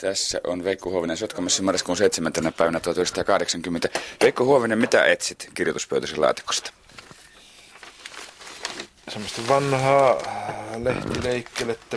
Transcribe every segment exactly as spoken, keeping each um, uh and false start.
Tässä on Veikko Huovinen Sotkamossa marraskuun seitsemäntenä päivänä tuhatyhdeksänsataakahdeksankymmentä. Veikko Huovinen, mitä etsit kirjoituspöytäsi laatikosta? Semmoista vanhaa lehtileikkelettä,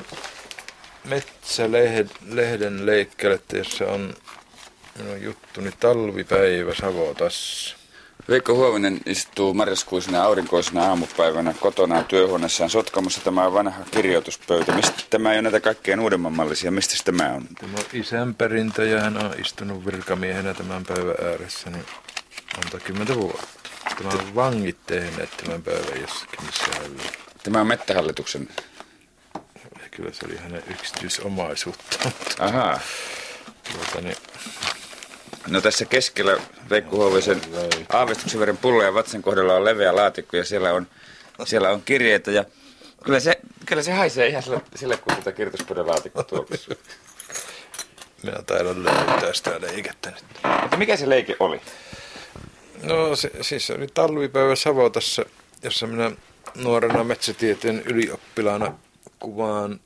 metsälehden leikkelettä, jossa on minun juttuni Talvipäivä Savotassa. Veikko Huovinen istuu marraskuisena aurinkoisena aamupäivänä kotonaan työhuoneessaan Sotkamossa. Tämä on vanha kirjoituspöytä. Mistä tämä ei ole näitä kaikkein uudemmanmallisia? Mistä tämä on? Tämä on isän perintö ja hän on istunut virkamiehenä tämän päivän ääressä niin monta kymmentä vuotta. Tämä on vangit tehneet tämän päivän jossakin missä hän oli. Tämä on Mettähallituksen. Ja kyllä se oli hänen yksityisomaisuutta. Ahaa. Tuota, niin. No tässä keskellä Veikko Huovisen aavistuksen verran pullo ja vatsan kohdalla on leveä laatikko ja siellä on, siellä on kirjeitä ja kyllä se, kyllä se haisee ihan sille, sille kun tätä kirjoituspöydän laatikko tuoksuu. Minä taidan löytää sitä leikettä nyt. Mutta mikä se leike oli? No se, siis se oli Talvipäivä Savotassa, jossa minä nuorena metsätieteen ylioppilaana kuvaan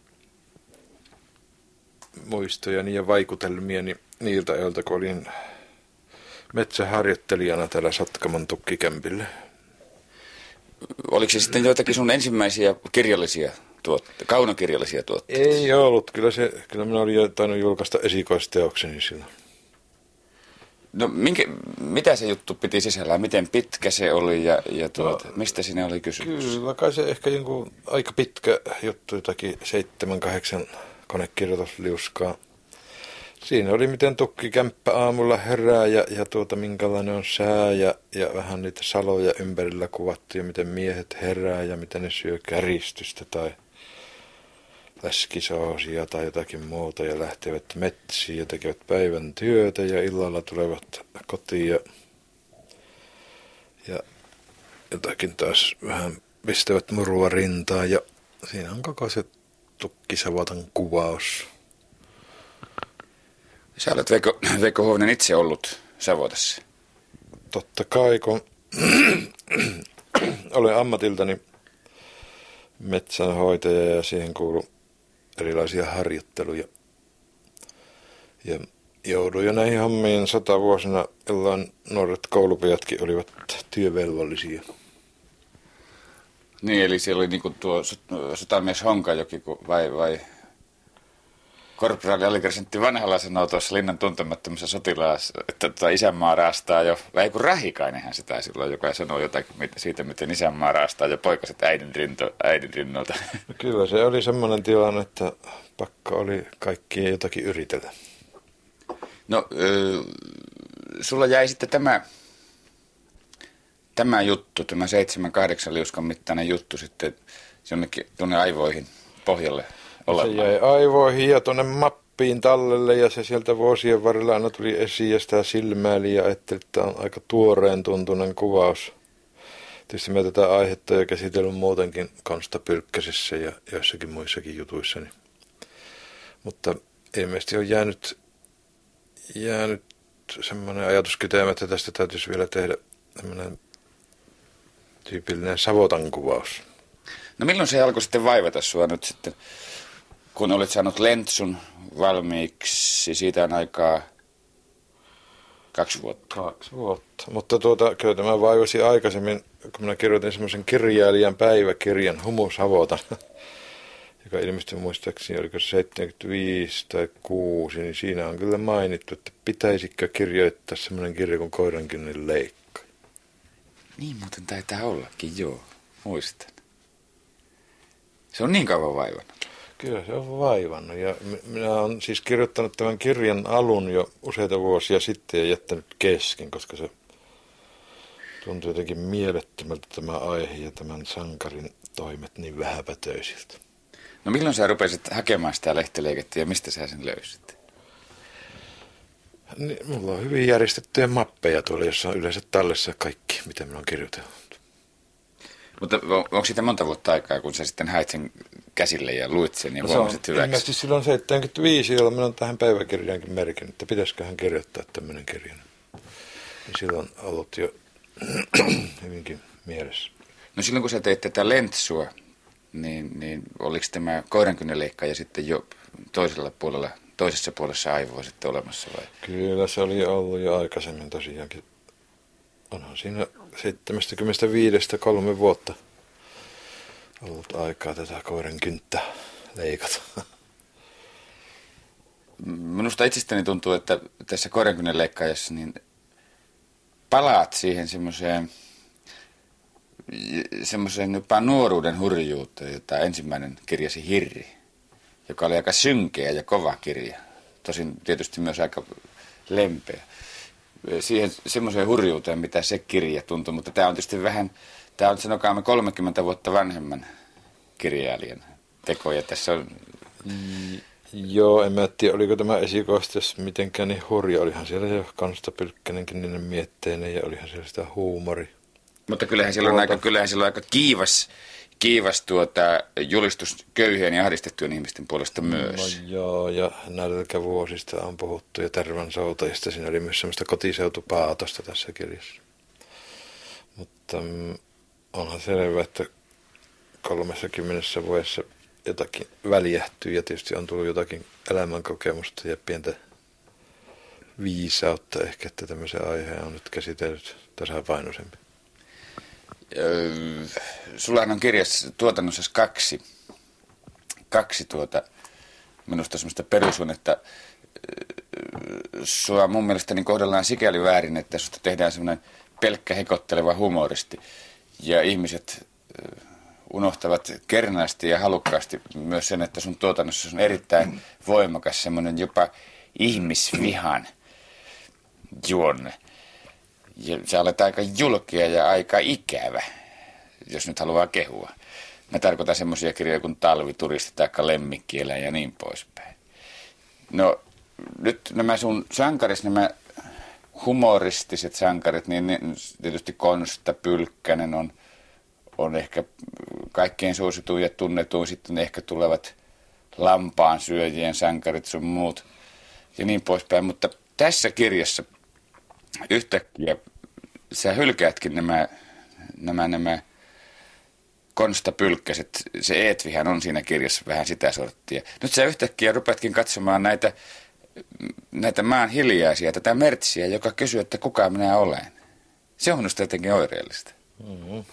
muistojani ja vaikutelmiani niiltä ajoilta, kun olin metsäharjoittelijana täällä Sotkamon tukkikämpillä. Oliko se sitten joitakin sun ensimmäisiä kirjallisia tuotteita, kaunokirjallisia tuotteita? Ei ollut. Kyllä, se, kyllä minä olin jo tainnut julkaista esikoisteokseni silloin. No minkä, mitä se juttu piti sisällään? Miten pitkä se oli ja, ja tuota, no, mistä siinä oli kysymys? Kyllä kai se ehkä jonkun aika pitkä juttu, jotakin seitsemän, kahdeksan konekirjoitusliuskaa. Siinä oli miten tukkikämppä aamulla herää ja, ja tuota, minkälainen on sää ja, ja vähän niitä saloja ympärillä kuvattu ja miten miehet herää ja miten ne syö käristystä tai läskisoosia tai jotakin muuta ja lähtevät metsiin ja tekevät päivän työtä ja illalla tulevat kotiin ja, ja jotakin taas vähän pistävät murua rintaan ja siinä on koko se tukkisavotan kuvaus. Sä olet Veikko, Veikko Huovinen itse ollut Savotassa. Totta kai, kun olen ammatiltani metsänhoitaja ja siihen kuuluu erilaisia harjoitteluja. Ja jouduin jo näihin hommiin sotavuosina, jolloin nuoret koulupojatkin olivat työvelvollisia. Niin, eli siellä oli niinku tuo sotamies Honkajoki vai, vai korporaali alikersantti Vanhala sanoo tuossa Linnan tuntemattomassa sotilaassa, että tuota isänmaa raastaa jo, vai kun Rahikainenhan sitä silloin, joka sanoo jotakin siitä, miten isänmaa raastaa jo poikaset äidin, rinto, äidin rinnolta. No kyllä se oli semmoinen tilanne, että pakko oli kaikkia jotakin yritellä. No, äh, sulla jäi sitten tämä, tämä juttu, tämä seitsemän kahdeksan liuskan mittainen juttu sitten jonnekin tuonne aivoihin pohjalle. Se jäi aivoihin ja tuonne mappiin tallelle ja se sieltä vuosien varrella aina tuli esiin ja sitä silmäili ja ajattelin, että tämä on aika tuoreen tuntunen kuvaus. Tietysti mä tätä aihetta jo käsitellyt muutenkin Konsta Pylkkäsessä ja joissakin muissakin jutuissani. Mutta ilmeisesti on jäänyt, jäänyt semmoinen ajatuskytämä, että tästä täytyisi vielä tehdä semmoinen tyypillinen Savotan kuvaus. No milloin se alkoi sitten vaivata sua nyt sitten? Kun olit saanut Lentsun valmiiksi, siitä on aikaa kaksi vuotta. Kaksi vuotta. Mutta tuota, kyllä tämä vaivasi aikaisemmin, kun minä kirjoitin semmoisen kirjailijan päiväkirjan Humus Havotan, joka ilmestyi muistaakseni, oliko se seitsemänkymmentäviisi tai kuusi, niin siinä on kyllä mainittu, että pitäisikö kirjoittaa semmoinen kirja kuin Koirankynnin leikka. Niin muuten taitaa ollakin, joo, muistan. Se on niin kauan vaivannut. Kyllä se on vaivannut ja minä olen siis kirjoittanut tämän kirjan alun jo useita vuosia sitten ja jättänyt kesken, koska se tuntuu jotenkin mielettömältä tämä aihe ja tämän sankarin toimet niin vähäpätöisiltä. No milloin sä rupesit hakemaan sitä lehteleikettä ja mistä sä sen löysit? Niin, mulla on hyvin järjestettyjä mappeja tuolla, jossa on yleensä tallessa kaikki, mitä minä olen kirjoitellut. Mutta onko siitä monta vuotta aikaa, kun sä sitten hait sen käsille ja luit sen ja no huomasit hyväksi? Ilmeisesti silloin seitsemänkymmentäviisi, jolloin minä olen tähän päiväkirjaankin merkinnyt, että pitäisiköhän kirjoittaa tämmöinen kirja. Niin silloin on ollut jo hyvinkin mielessä. No silloin kun sä teit tätä Lentsua, niin, niin oliko tämä Koirankynnin leikka ja sitten jo toisella puolella toisessa puolessa aivoa sitten olemassa vai? Kyllä se oli ollut jo aikaisemmin tosiaankin. Onhan siinä seitsemänkymmentäviisi kolme vuotta ollut aikaa tätä koiran kynttää leikata. Minusta itsestäni tuntuu, että tässä koirankynnen leikkaajassa niin palaat siihen semmoiseen semmoiseen jopa nuoruuden hurjuuteen, jota ensimmäinen kirjasi Hirri, joka oli aika synkeä ja kova kirja. Tosin tietysti myös aika lempeä. Siihen semmoiseen hurjuuteen, mitä se kirja tuntui, mutta tämä on tietysti vähän, tämä on sanokaamme kolmekymmentä vuotta vanhemman kirjailijan tekoja. Tässä on... Joo, en mä tiedä, oliko tämä esikoistus mitenkään niin hurja. Olihan siellä jo Konsta Pylkkänenkin niinen mietteinen ja olihan siellä sitä huumori. Mutta kyllähän siellä on aika, kyllähän siellä on aika kiivas, kiivas tuota, julistus köyhien ja ahdistettujen ihmisten puolesta myös. No joo, ja nälkävuosista on puhuttu ja tervansoutajista. Siinä oli myös semmoista kotiseutupaatosta tässä kirjassa. Mutta mm, onhan selvä, että kolmessakymmenessä vuodessa jotakin väljähtyy ja tietysti on tullut jotakin elämänkokemusta ja pientä viisautta ehkä, että tämmöisen aiheen on nyt käsitellyt tasapainoisempi. Öö, sullahan on kirjassa tuotannossa kaksi, kaksi tuota, minusta semmoista perusunnetta. Sua mun mielestäni kohdellaan sikäli väärin, että susta tehdään semmoinen pelkkä hekotteleva humoristi. Ja ihmiset unohtavat kernaasti ja halukkaasti myös sen, että sun tuotannossa on erittäin voimakas semmoinen jopa ihmisvihan juonne. Ja sä olet aika julkea ja aika ikävä, jos nyt haluaa kehua. Mä tarkoitan semmoisia kirjoja kuin Talvituristi tai Lemmikkieläin ja niin poispäin. No nyt nämä sun sankaris, nämä humoristiset sankarit, niin ne, tietysti Konsta Pylkkänen on, on ehkä kaikkein suosituin ja tunnetuin. Sitten ehkä tulevat lampaan syöjien sankarit sun muut ja niin poispäin. Mutta tässä kirjassa yhtäkkiä sä hylkäätkin nämä, nämä, nämä Konsta Pylkkäset. Se Eetvihän on siinä kirjassa vähän sitä sorttia. Nyt sä yhtäkkiä rupeatkin katsomaan näitä, näitä maan hiljaisia, tätä Mertsiä, joka kysyy, että kuka minä olen. Se on minusta jotenkin oireellista. Mm-hmm.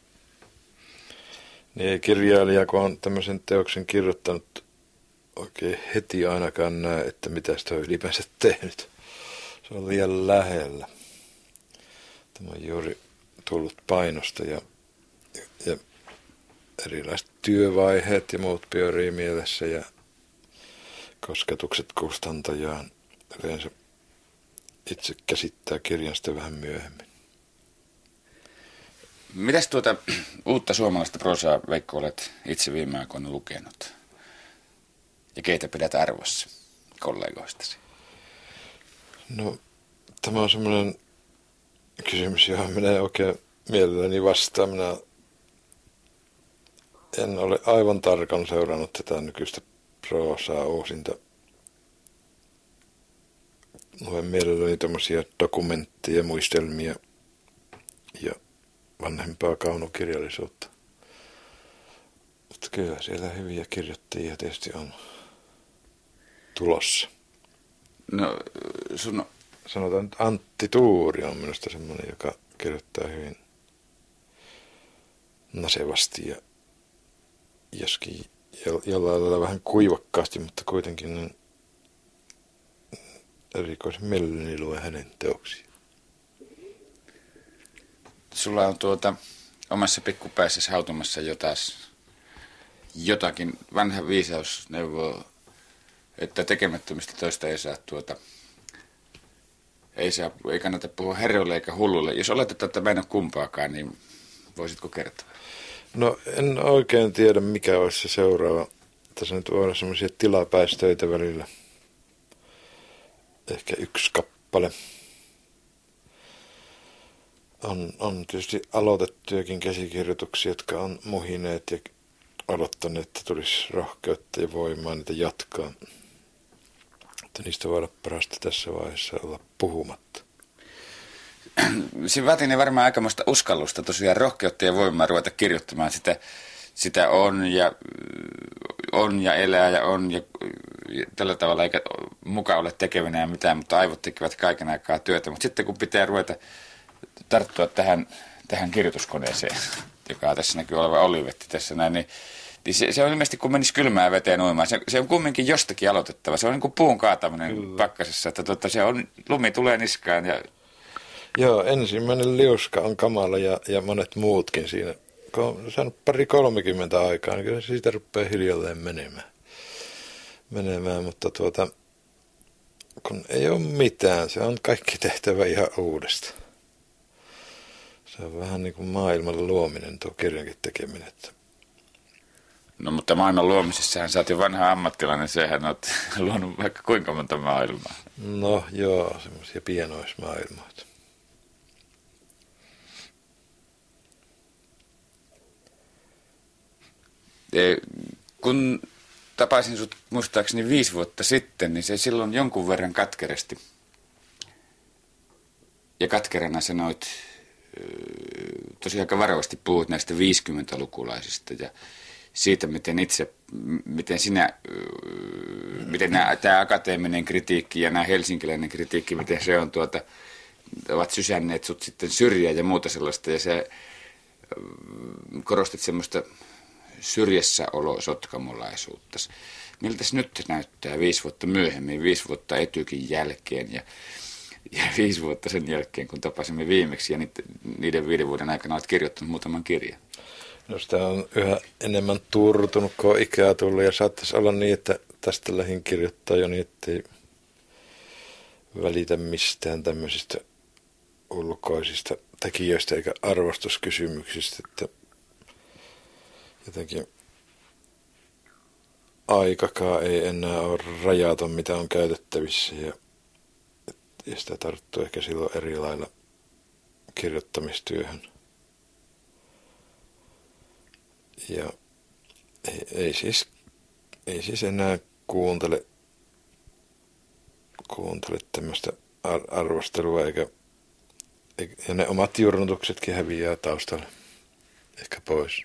Niin kirjailija, kun on tämmöisen teoksen kirjoittanut, oikein heti ainakaan näe, että mitä sitä on ylipäänsä tehnyt. Se on liian lähellä. Tämä on juuri tullut painosta ja, ja erilaiset työvaiheet ja muut pyörii mielessä ja kosketukset kustantajaan. Yleensä itse käsittää kirjan sitten vähän myöhemmin. Mitäs tuota uutta suomalaista prosaa, Veikko, olet itse viime aikoina lukenut? Ja keitä pidät arvossa kollegoistasi? No, tämä on semmoinen kysymys, johon minä oikein mielelläni vastaan. Minä en ole aivan tarkan seurannut tätä nykyistä proosaa uusinta. Luen mielelläni tämmöisiä dokumentteja, muistelmia ja vanhempaa kaunokirjallisuutta. Mutta kyllä siellä hyviä kirjoittajia tietysti on tulossa. No, sun... Sanotaan, että Antti Tuuri on minusta semmoinen, joka kirjoittaa hyvin nasevasti ja joskin jollain lailla vähän kuivakkaasti, mutta kuitenkin niin erikoisen mielelläni luen hänen teoksia. Sulla on tuota omassa pikkupäässäsi hautumassa jotas, jotakin vanha viisausneuvoa, että tekemättömistä toista ei saa tuota, ei, saa, ei kannata puhua herroille eikä hullulle. Jos oletetaan, että mä en ole kumpaakaan, niin voisitko kertoa? No en oikein tiedä, mikä olisi se seuraava. Tässä nyt voi olla semmoisia tilapäistöitä välillä. Ehkä yksi kappale. On, on tietysti aloitettujakin käsikirjoituksia, jotka on muhineet ja odottaneet, että tulisi rohkeutta ja voimaa niitä jatkaa. Mutta niistä voi olla parasta tässä vaiheessa olla puhumatta. Siinä vaatii varmaan aikamoista uskallusta, tosiaan rohkeutta ja voimaa ruveta kirjoittamaan. Sitä, sitä on, ja, on ja elää ja on ja, tällä tavalla eikä mukaan ole tekevinään mitään, mutta aivot tekevät kaiken aikaa työtä. Mutta sitten kun pitää ruveta tarttua tähän, tähän kirjoituskoneeseen, joka tässä näkyy olevan Olivetti tässä näin, niin niin se, se on ilmeisesti, kun menisi kylmään veteen uimaan. Se, se on kumminkin jostakin aloitettava. Se on niin kuin puun kaataminen Kyllä. pakkasessa. Että tuota, se on, lumi tulee niskaan. Ja... Joo, ensimmäinen liuska on kamala ja, ja monet muutkin siinä. Kun on saanut pari kolmekymmentä aikaa, niin kyllä siitä rupeaa hiljalleen menemään. menemään. Mutta tuota, kun ei ole mitään, se on kaikki tehtävä ihan uudesta. Se on vähän niin kuin maailman luominen tuo kirjankin tekeminen, että no mutta maailman luomisessahan sä oot jo vanha ammattilainen, sehän oot luonut vaikka kuinka monta maailmaa. No joo, semmoisia pienoismaailmoita. E, kun tapasin sut muistaakseni viisi vuotta sitten, niin se silloin jonkun verran katkeresti. Ja katkerana sanoit, tosiaan aika varovasti puhut näistä viisikymmentälukulaisista ja siitä, miten itse, miten sinä, miten nämä, tämä akateeminen kritiikki ja nämä helsinkiläinen kritiikki, miten se on tuota, ovat sysänneet sut sitten syrjään ja muuta sellaista, ja se korostit semmoista syrjässä olo sotkamolaisuutta. Miltä se nyt näyttää viisi vuotta myöhemmin, viisi vuotta Etykin jälkeen ja, ja viisi vuotta sen jälkeen, kun tapasimme viimeksi, ja niiden, niiden viiden vuoden aikana olet kirjoittanut muutaman kirjan? No sitä on yhä enemmän turtunut, kun on ikää tullut, ja saattaisi olla niin, että tästä lähin kirjoittaa jo niin, ettei välitä mistään tämmöisistä ulkoisista tekijöistä eikä arvostuskysymyksistä, että jotenkin aikakaan ei enää ole rajaton, mitä on käytettävissä, ja, ja sitä tarttuu ehkä silloin eri lailla kirjoittamistyöhön. Ja ei, ei, siis, ei siis enää kuuntele, kuuntele tämmöistä ar- arvostelua, eikä, eikä, ja ne omat jurnutuksetkin häviää taustalla ehkä pois.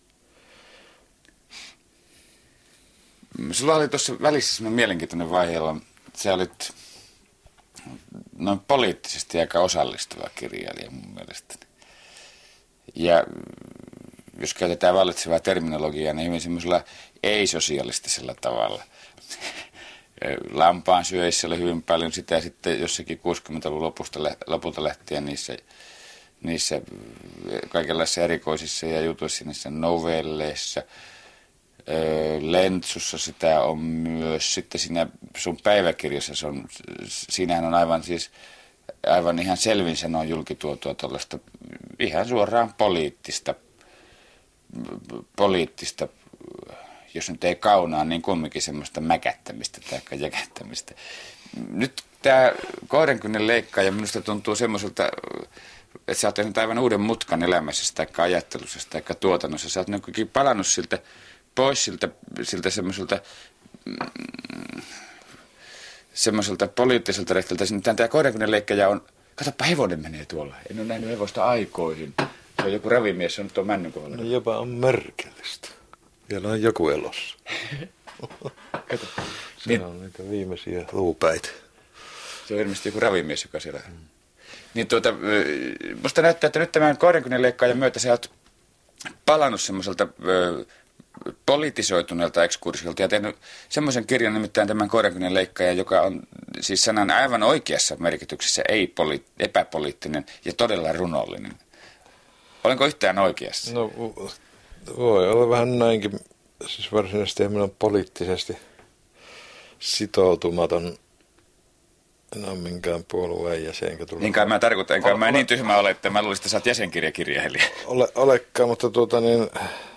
Sulla oli tuossa välissä semmoinen mielenkiintoinen vaihe, jolla sä olit noin poliittisesti aika osallistava kirjailija mun mielestäni. Ja jos käytetään vallitsevaa terminologiaa, niin hyvin semmoisella ei-sosialistisella tavalla. Lampaan syöissä oli hyvin paljon sitä, sitten jossakin kuusikymmentäluvun lopusta, lopulta lähtien niissä, niissä kaikenlaisissa erikoisissa ja jutuissa, niissä novelleissa. Lentsussa sitä on myös, sitten siinä sun päiväkirjassa, se on, siinähän on aivan siis, aivan ihan selvin sanoa julkituotua tuollaista ihan suoraan poliittista, poliittista, jos nyt ei kaunaa, niin kumminkin semmoista mäkättämistä tai jäkättämistä. Nyt tämä kohdenkynnen leikkaaja minusta tuntuu semmoiselta, että sä oot tehnyt aivan uuden mutkan elämässä tai ajattelussa tai tuotannossa. Sä oot nykykin palannut siltä pois siltä, siltä semmoiselta, mm, semmoiselta poliittiselta rehteltä. Tämä kohdenkynnen leikkaaja on, katsoppa hevonen menee tuolla. En ole nähnyt hevosta aikoihin. Se on joku ravimies, se on nyt tuon männyn kohdalla. No jopa on merkillistä. Vielä on joku elossa. Kato. Se niin, on niitä viimeisiä luupäitä. Se on ilmeisesti joku ravimies, joka siellä. Hmm. Niin tuota, musta näyttää, että nyt tämän kohdenkynnen leikkaajan myötä sä oot palannut semmoiselta politisoituneelta ekskursiolta ja tehnyt semmoisen kirjan, nimittäin tämän kohdenkynnen leikkaajan, joka on siis sanan aivan oikeassa merkityksessä ei poli- epäpoliittinen ja todella runollinen. Olenko yhtään oikeassa? No voi olla vähän näinkin. Siis varsinaisesti minä olen poliittisesti sitoutumaton. En ole minkään puolueen jäsen. Niinkään mä tarkoitan, enkä mä niin tyhmä ole, että mä luulisin, että sä oot jäsenkirjakirjailija. Ole, olekaan, mutta tuota niin,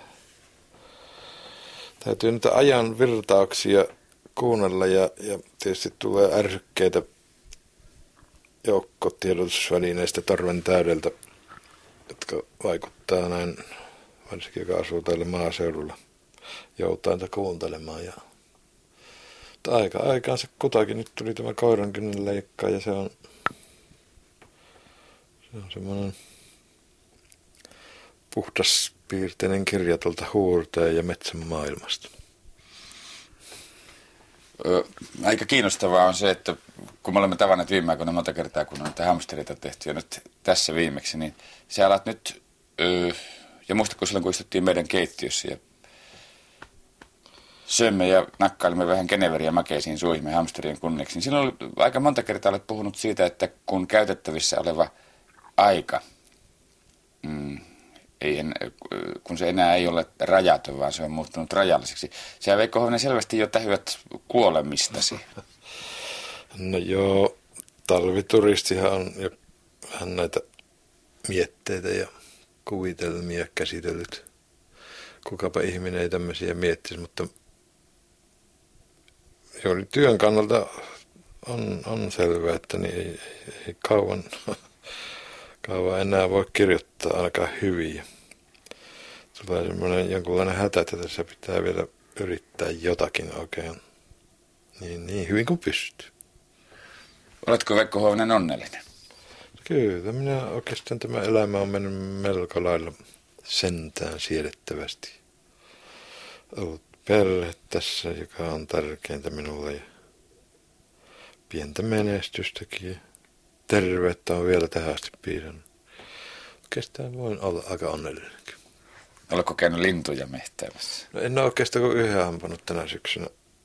täytyy niitä ajan virtauksia kuunnella ja, ja tietysti tulee ärsykkeitä joukkotiedotusvälineistä torven täydeltä, jotka vaikuttaa näin, varsinkin joka asuu täällä maaseudulla, joutainta kuuntelemaan. Ja, mutta aika aikaansa kutakin nyt tuli tämä koirankynnen leikkaa ja se on, se on semmoinen puhdaspiirteinen kirja tuolta Huurteen ja metsän maailmasta. Ö, aika kiinnostavaa on se, että kun me olemme tavanneet viime aikoina monta kertaa, kun on näitä hamsterita tehty ja nyt tässä viimeksi, niin sä alat nyt, ö, ja muistatko silloin, kun istuttiin meidän keittiössä ja söimme ja nakkailimme vähän keneveriä makeisiin suihimme hamsterien kunniaksi, niin silloin oli aika monta kertaa olet puhunut siitä, että kun käytettävissä oleva aika, mm, ei en, kun se enää ei ole rajaton, vaan se on muuttunut rajalliseksi. Sä, Veikko Hovinen, selvästi jo tähyät kuolemistasi. No joo, talvituristihan on jo vähän näitä mietteitä ja kuvitelmia käsitellyt. Kukapa ihminen ei tämmöisiä miettisi, mutta joo, työn kannalta on, on selvää, että niin ei, ei kauan, kauan enää voi kirjoittaa ainakaan hyvin. Tulee semmoinen jonkunlainen hätä, että tässä pitää vielä yrittää jotakin oikein niin, niin hyvin kuin pystyy. Oletko, Veikko Hovinen, onnellinen? Kyllä, minä oikeastaan tämä elämä on mennyt melko lailla sentään siedettävästi. Ollut perhe tässä, joka on tärkeintä minulle ja pientä menestystäkin. Terveyttä on vielä tähän asti piirannut. Oikeastaan voin olla aika onnellinenkin. Oletko käynyt lintuja mehtäämässä? No en ole oikeastaan kuin yhden ampunut tänä syksynä.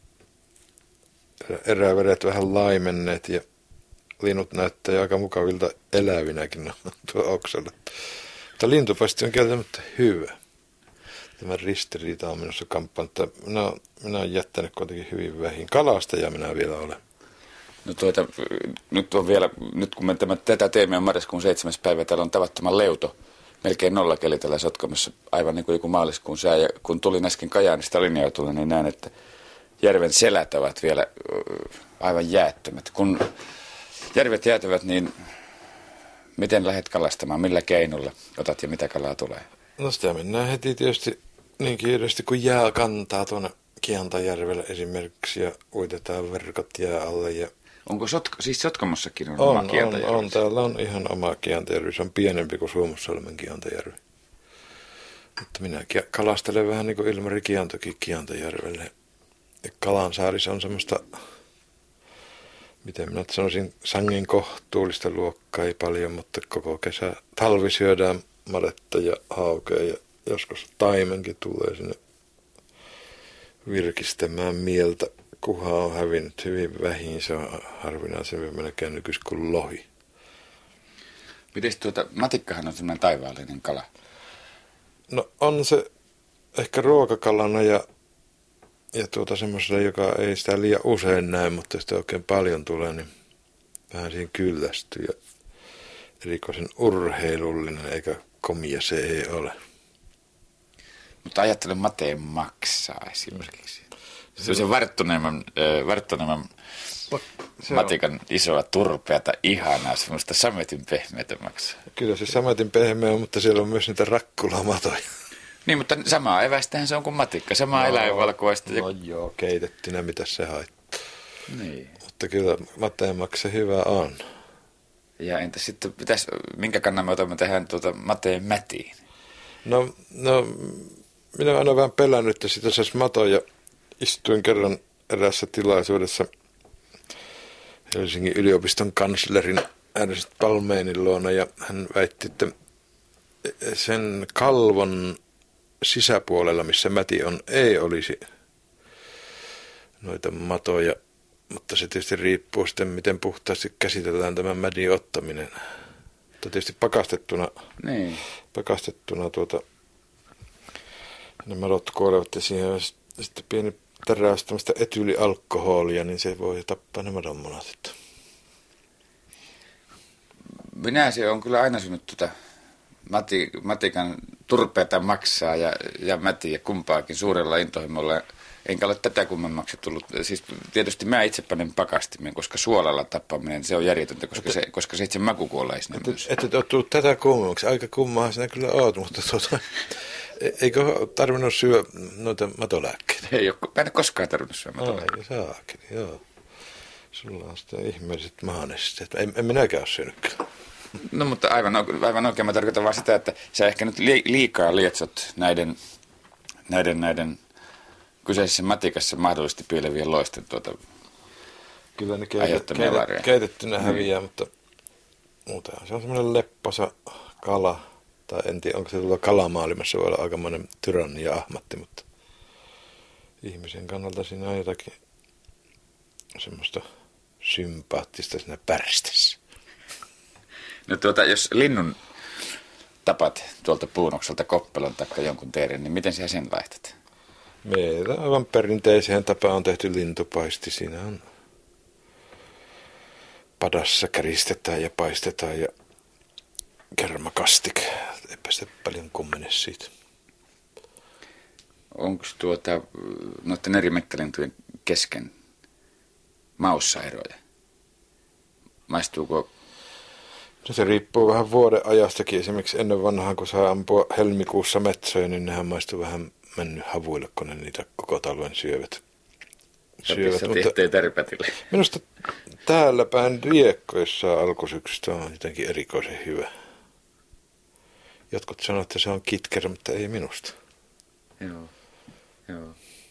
Eräveret vähän laimenneet ja linnut näyttää aika mukavilta elävinäkin tuo oksalla. Mutta lintupasti on kieltämättä hyvä. Tämä ristiriita on minussa kamppaan, että minä, minä olen jättänyt kuitenkin hyvin vähin. Kalastaja minä vielä olen. No tuota, nyt on vielä, nyt kun me tämä, tätä teemme on marraskuun seitsemäs päivä, täällä on tavattoman leuto, melkein nollakeli tällä Sotkamossa, aivan niin kuin joku maaliskuun sää. Ja kun tulin äsken Kajaanista linja-autolla, niin näen, että järven selät ovat vielä aivan jäättömät. Kun järvet jäätyvät, niin miten lähdet kalastamaan, millä keinolla otat ja mitä kalaa tulee? No sitä mennään heti tietysti niin kiireesti, kun jää kantaa tuonne Kiantajärvelle esimerkiksi ja uitetaan verkot jää alle. Ja onko Sotk- siis Sotkamossakin on, on oma on, Kiantajärvi? on, täällä on ihan oma Kiantajärvi, se on pienempi kuin Suomussalmen Kiantajärvi. Mutta minä kalastelen vähän niin kuin Ilmari Kiantokin Kiantajärvelle. Ja Kalansaaris on semmoista, miten minä sanoisin, sangen kohtuullista luokkaa, ei paljon, mutta koko kesä talvi syödään madetta ja haukea ja joskus taimenkin tulee sinne virkistämään mieltä, kuha on hävinnyt hyvin vähin, se on harvinaisen melkein nykyis kuin lohi. Mites tuota, matikkahan on semmoinen taivaallinen kala. No on se ehkä ruokakalana ja, ja tuota semmoisella, joka ei sitä liian usein näe, mutta jos sitä oikein paljon tulee, niin vähän siihen kyllästyy ja erikoisen urheilullinen, eikä komia se ei ole. Mutta ajattelen Mateen maksaa esimerkiksi. Se on se Varttoniemen, äh, Varttoniemen matikan isoa turpeata, ihanaa, semmoista sametin pehmeätä maksaa. Kyllä se sametin pehmeä on, mutta siellä on myös niitä rakkulamatoja. Niin, mutta samaa evästähän se on kuin matikka, samaa no, eläinvalkuaista. No joo, keitettynä, mitä se haittaa. Niin. Mutta kyllä Mateen maksa hyvä on. Ja entä sitten, pitäis, minkä kannan me otamme tähän tuota Mateen mätiin? No, no minä olen aina vähän pelännyt, että sitä saisi matoja. Istuin kerran eräässä tilaisuudessa Helsingin yliopiston kanslerin Ernst Palmeinin luona ja hän väitti, että sen kalvon sisäpuolella, missä mäti on, ei olisi noita matoja, mutta se tietysti riippuu sitten, miten puhtaasti käsitellään tämän mädin ottaminen. Mutta tietysti pakastettuna, niin. pakastettuna tuota, ne madot kuolevat ja siihen on sitten pieni teräys tämmöistä etyylialkoholia, niin se voi tappaa ne madonmunat. Minä se on kyllä aina synnyt tuota mati, matikan turpeata maksaa ja, ja mätiä kumpaakin suurella intohimolla. Enkä ole tätä kummemmaksi tullut. Siis tietysti mä itse panen pakastimen, koska suolalla tappaminen, se on järjetöntä, koska se, koska se itse maku kuolee sinne myös. Että et ole tullut tätä kummemmaksi. Aika kummaa sinä kyllä oot, mutta tuota, eikö tarvinnut syödä noita matolääkkeitä? Ei ole, mä en ole koskaan tarvinnut syödä matolääkkeitä. Ai, saakin, joo. Sulla on sitten ihmeelliset maanesteet. En, en minäkään ole syönyt kyllä. No mutta aivan, aivan oikein mä tarkoitan vaan sitä, että sä ehkä nyt liikaa lietsot näiden, näiden, näiden kyseisessä matikassa mahdollisesti piilevien loisten tuota Kyllä ne aiheuttamia keitet, varoja. keitettynä Niin. häviää, mutta muutenhan se on semmoinen lepposa kala. Tai en tiedä, onko se tuolla kalamaailmassa voi olla aikamoinen tyranni ja ahmatti, mutta ihmisen kannalta siinä on jotakin semmoista sympaattista siinä pärstässä. No tuota, jos linnun tapat tuolta Puunokselta Koppelon tai jonkun teerin, niin miten sinä sen laihtat? Meillä aivan perinteiseen tapaan on tehty lintupaisti. Siinä on padassa käristetään ja paistetaan ja kermakastik. Eipä se paljon kummene siitä. Onko tuota noiden eri metsälintujen kesken maussa eroja? Maistuuko? No se riippuu vähän vuoden ajastakin. Esimerkiksi ennen vanhaa, kun saa ampua helmikuussa metsoja, niin nehän maistuu vähän mennyt havuille, kun ne niitä koko talven syövät. syövät mutta tärpätille. Minusta täällä päin Riekko, jossa alkusyksystä on jotenkin erikoisen hyvä. Jotkut sanoo, että se on kitkerä, mutta ei minusta. Joo, joo.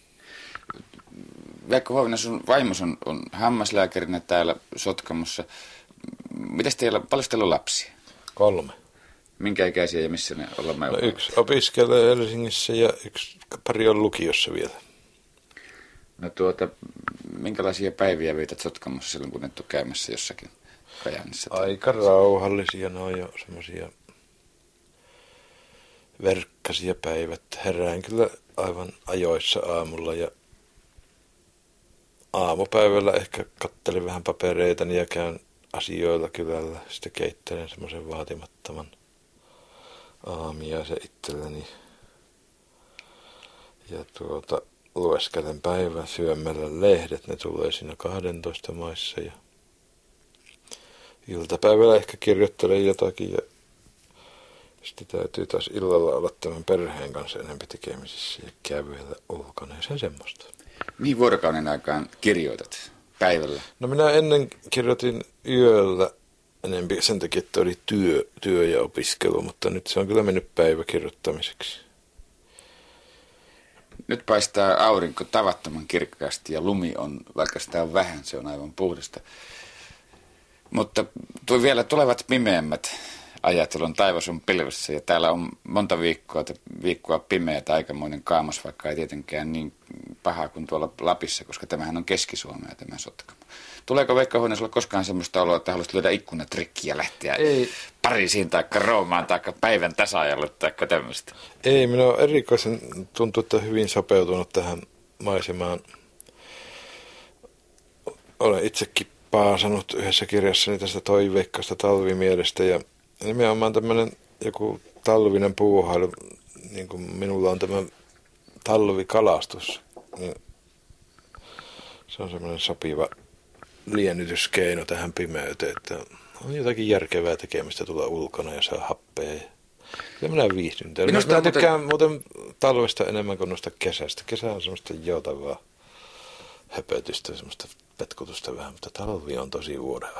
Veikko Huovinen, sun vaimos on, on hammaslääkärinä täällä Sotkamossa. Mitäs teillä, paljon teillä on lapsia? Kolme. Minkä ikäisiä ja missä ne ollaan no, yksi opiskelee Helsingissä ja yksi pari on lukiossa vielä. No tuota, minkälaisia päiviä vietät Sotkamossa silloin, kun et ole käymässä jossakin Kajaanissa? Aika rauhallisia, ne on jo semmoisia verkkaisia päivät. Herään kyllä aivan ajoissa aamulla ja aamupäivällä ehkä kattelin vähän papereitani ja käyn asioilla kylällä. Sitten keittelen semmoisen vaatimattoman aamiaisen itselleni. Ja tuota, lueskelen päivän syömällä lehdet. Ne tulee siinä kahdentoista maissa. Ja iltapäivällä ehkä kirjoittelen jotakin. Ja sitten täytyy taas illalla olla tämän perheen kanssa enemmän tekemisissä ja kävellä ulkona ja sen semmoista. Mihin vuorokauden aikaan kirjoitat päivällä? No minä ennen kirjoitin yöllä enemmän sen takia, että oli työ, työ ja opiskelu, mutta nyt se on kyllä mennyt päiväkirjoittamiseksi. Nyt paistaa aurinko tavattoman kirkkaasti ja lumi on, vaikka sitä on vähän, se on aivan puhdasta. Mutta tuo vielä tulevat pimeämmät ajat, jolloin taivas on pilvessä ja täällä on monta viikkoa, viikkoa pimeätä, aikamoinen kaamos, vaikka ei tietenkään niin paha kuin tuolla Lapissa, koska tämähän on Keski-Suomea tämä Sotkamo. Tuleeko Veikko Huovinen sinulla koskaan semmoista oloa, että haluaisit lyödä ikkunatrikkiä ja lähteä ei. Pariisiin tai Roomaan tai päivän tasaajalle tai tämmöistä? Ei, minä olen erikoisen tuntuu, että hyvin sopeutunut tähän maisemaan. Olen itsekin paasannut yhdessä kirjassani tästä toiveikkaasta talvimielestä ja nimenomaan tämmöinen joku talvinen puuhailu, niin kuin minulla on tämä talvikalastus, niin se on semmoinen sopiva liennytyskeino tähän pimeyteen, että on jotakin järkevää tekemistä tulla ulkona ja saa happea. Ja minä viihdyn täällä. Minusta minä tykkään muuten... muuten talvesta enemmän kuin noista kesästä. Kesä on semmoista joutavaa höpötystä, semmoista petkutusta vähän, mutta talvi on tosi vuoden